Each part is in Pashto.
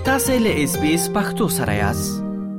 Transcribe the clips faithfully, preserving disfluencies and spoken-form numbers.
تاسو له اس بي اس پختو سره یاست.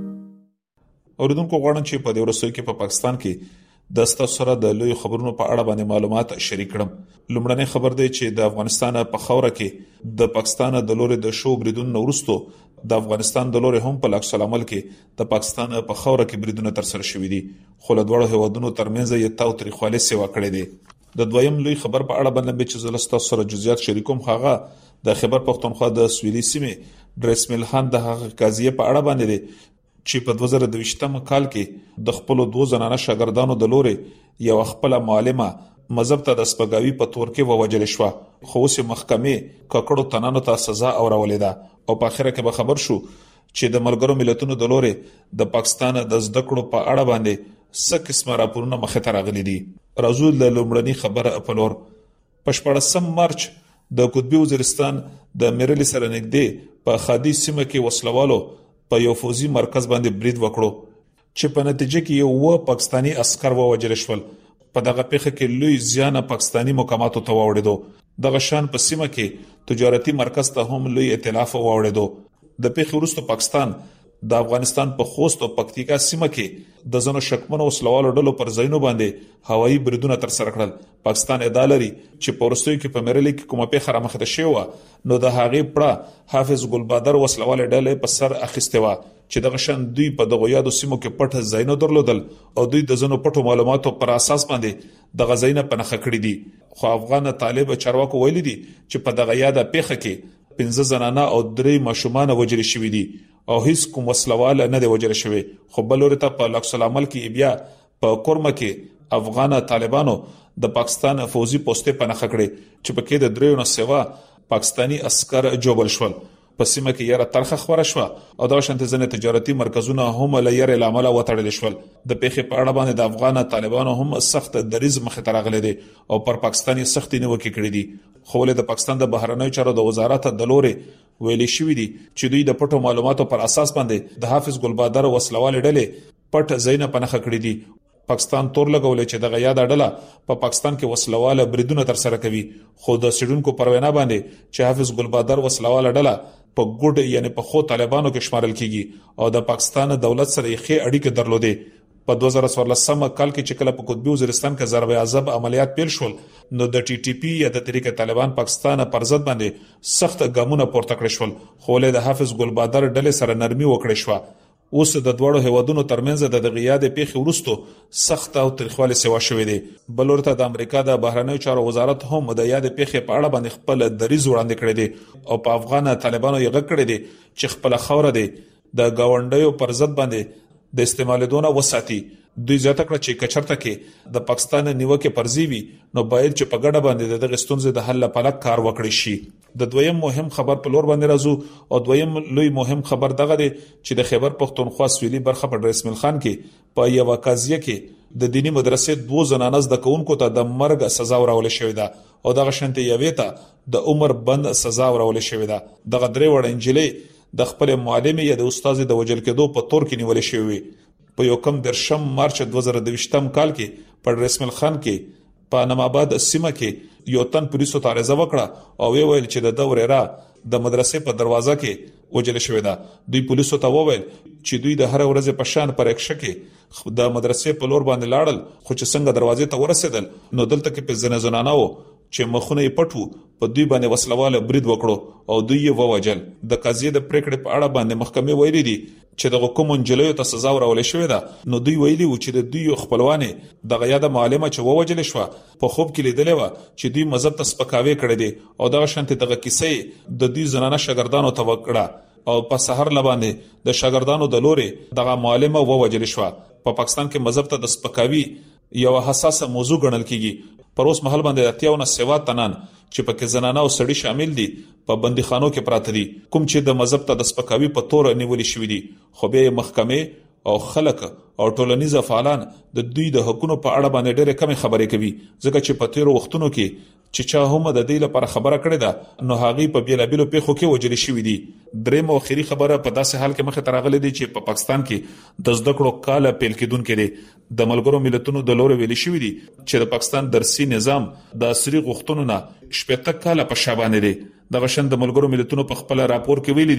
اوریدونکو غواړم چې په دې ورسوي کې په پاکستان کې د ستاسو سره د لوی خبرونو په اړه باندې معلومات شریک کړم. لومړنی خبر دی چې د افغانستان په خوره کې د پاکستان د لوري د شو بریدونو وروسته د افغانستان د لوري هم په عکس العمل کې د پاکستان په خوره کې بریدونه تر سره شوې دي، خو له دوه هیوادونو ترمنځ یې تاوتریخوالی سیوا کړې دي. د دویم لوی خبر په اړه باندې چې زلستا سره جزئیات شریکوم هغه د خبر پښتونخوا د سویلي سیمې ډریسمل خان د هغه قضیه په اړه باندې دی چې په دوه زره دویشتم کال کې د خپل دوه زنانه شاګردانو د لوري یو خپل معلمه مذهب ته د سپګاوي په تور کې ووجل شو، خو اوس محکمې ککړو تنانو ته سزا اورولې ده او په اخر کې به خبر شو چې د ملګرو ملتونو د لوري د پاکستان د زده کړو په اړه باندې څه قسمه راپورونه مخه ته راغلي دي. راځو د لومړني خبره په لور. په شپږم مارچ د قطبي وزیرستان د میرلی سره نږدې په خادي سیمه کې وسلوالو په یو فوزي مرکز باندې برید وکړو چې په نتیجه کې یو و پاکستانی عسكر ووجل شول. په دغه پیښه کې لوی زیان پاکستانی مقاماتو ته واوړېدو. دغه شان په سیمه کې تجارتي مرکز ته هم لوی ائتلاف واوړېدو. د پیښې وروسته پاکستان د افغانستان په خوست او پکتیکا سیمه کې د ځنو شکمنو وسلوالو ډلو پر ځایونو باندې هوایي بریدونه تر سره کړل. پاکستان ادعا لري چې په ورستیو کې په میرلی کې کومه پیښه رامخته شوې نو د هغې پړه حافظ ګلبادر وسلوال ډلې په سر اخیسته و چې دغه شان دوی په دغه یادو سیمو کې پټ ځایونه درلودل او دوی د ځنو پټو معلوماتو پر اساس باندې د غزاینه پنهخه کړې دي. خو افغان طالب چارواکو ویلي دي چې په دغه یاده پیښه کې پنځه زنانه او درې ماشومان وژل شوي دي او هیڅ کوم وسلوال نه دی وژل شوی. خو بل ورته په عکس العمل کې بیا په کورمه کې افغان طالبانو د پاکستان فوزي پوسټه پنهخه کړې چې په کې د دریو نه سوا پاکستانی عسكر جوړ شول. په سیمه کې یاره ترخه خوره شو او دا شانته ځنه تجارتي مرکزونه هم لیر العمل وتړل شول. د پیښې په اړه باندې د افغان طالبانو هم سخت دریز مخه ته راغلي دي او پر پاکستاني سختي نیوکې کړې دي. خو له د پاکستان د بهرنیو چارو د وزارت د لوري ویلي شوې دي چې دوی د پټو معلوماتو پر اساس باندې د حافظ ګلبادر وسلوال ډلې پټ زینه پنهخه کړې دي. پاکستان تور لګولې چې دغه یاد اډله په پاکستان کې وسلواله بریدونه تر سره کوي، خو د سیډونکو پروینه باندې چې حافظ ګلبادر وسلواله ډله په ګډ یعنی په خو طالبانو کې شمارل کیږي او د پاکستان دولت سره یې ښه اړیکې درلودې. په دوه زره څوارلسم کال کې چې کله په قطبي وزیرستان کې ضرب عذاب عملیات پیل شول نو د ټي ټي پی یا د طریق طالبان پاکستان پر ضد باندې سخت ګامونه پورته کړی شول، خو له د حافظ ګلبادر ډلې سره نرمي وکړې شو. اوس د دوړو هیوادونو ترمنځ د غیاد پیښې وروسته سخت او تاریخوالي سیوا شوې دي. بل ورته د امریکا د بهرنیو چارو وزارت هم د یاد پیښې په اړه باندې خپل دریځ وړاندې کړی دی او په افغان طالبانو یې غږ کړی دی چې خپل خوره دی د گاونډیو پر ضد باندې د استعمالېدونه وساتي. دوی ځکه کړ چې کچرته کې د پاکستان نیوکه پرځي وي نو باید چې په ګډه باندې د غستونځ د حل لپاره کار وکړي شي. د دویم مهم خبر په لور باندې راځو او دویم لوی مهم خبر دغه دی چې د خیبر پښتونخوا سویلي برخه په ډریسمل خان کې په یو قضیه کې د دینی مدرسې دوه زنانه زده کوونکو ته د مرګ سزا ورول شوې ده او دغه شنته یوې ته د عمر بند سزا ورول شوې ده. دغه درې وړ انجلې د خپل معلمې یا د استاد د وجل کېدو په تور کې نیول شوې. په یو کم درشم مارچ دوه زره دویشتم کال کې په رسمل خان کې په نماباد سیمه کې یو تن پولیسو ته عرضه وکړه او ویل چې د دورې را د مدرسې په دروازه کې وجل شوې ده. دوی پولیسو ته وویل چې دوی د هر ورځ په شان پر اکشه کې د مدرسې په لور باندې لاړل، خو چې څنګه دروازې ته ورسېدل نو دلته کې په زنه زنانه وو چې مخونه یې پټو په دوی باندې وسلواله برید وکړو او دوی یې ووجل. د قضیې د پریکړې په اړه باندې محکمې ویلي دي چې د حکومت انجلیو ته سزا ورول شوې ده. نو دوی ویلي و چې د دوی خپلوانې د غیاده معلمه چې ووجل شو په خوب کې لیدلې و چې دوی مذهب ته سپکاوي کړې دي او دا شانته دغه کیسې د دوی زنانه شاګردانو ته وکړه او په سحر لباندې د شاګردانو د لوري دغه معلمه ووجل شو. په پاکستان کې مذهب ته د سپکاوي یو حساسه موضوع ګڼل کیږي. پر اوس مهال باندې اتیاونه سیوا تنان چې پکې زنانه او سړي شامل دي په بندیخانو کې پراته دي، کوم چې د مذهب ته د سپکاوي په تور نیولې شوې دي. خو به محکمې او خلک او ټولنیز فعالان د دوی د حقوقو په اړه باندې ډېر کم خبرې کوي، ځکه چې په تیرو وختونو کې چې چا هم د دې لپاره خبره کړې ده نو هغه په بیلابیلو پیښو کې وجل شوې دي. دریم او اخیری خبره په داسې حال کې مخه تراغلې دي چې په پاکستان کې د زده کړو کال پیل کېدونکې دي. د ملګرو ملتونو د لوري ویلي شوې دي چې د پاکستان درسي نظام د عصري غوښتنو نه شپږ کال په شابهنه دي. د غشن د ملګرو ملتونو په خپل راپور کې ویلي دي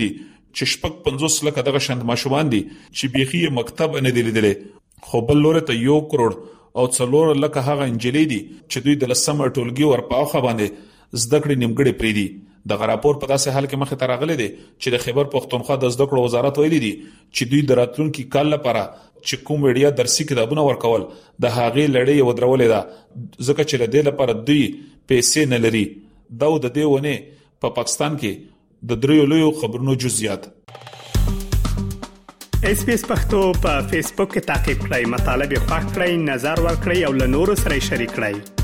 چې شپږ پنځوس لکه دغه شند ماشومان دي چې بيخي مکتب نه دی لیدلې، خو بل لور ته یو کروڑ او څلور لکه هغه انجلې دي چې دوی د لسمه ټولګي ورپاوخه باندې زده کړې نیمګړې پری دي. د راپور په داسې حال کې مخه ترغلې دي چې د خیبر پختونخوا د زده کړو وزارت ویلي دي چې دوی د راتلونکي کال لپاره چې کوم وړیا درسي کتابونه ورکول د هغې لړۍ ودرولې ده، ځکه چې له دې لپاره دوی پیسې نه لري. دا د دې ونه په پاکستان کې د دریو لویو خبرونو جزئیات. اس پی اس پختو په فیسبوک کې تا کې پلی مطلب یو فاک کړئ، نظر ور کړئ او له نورو سره شریک کړئ.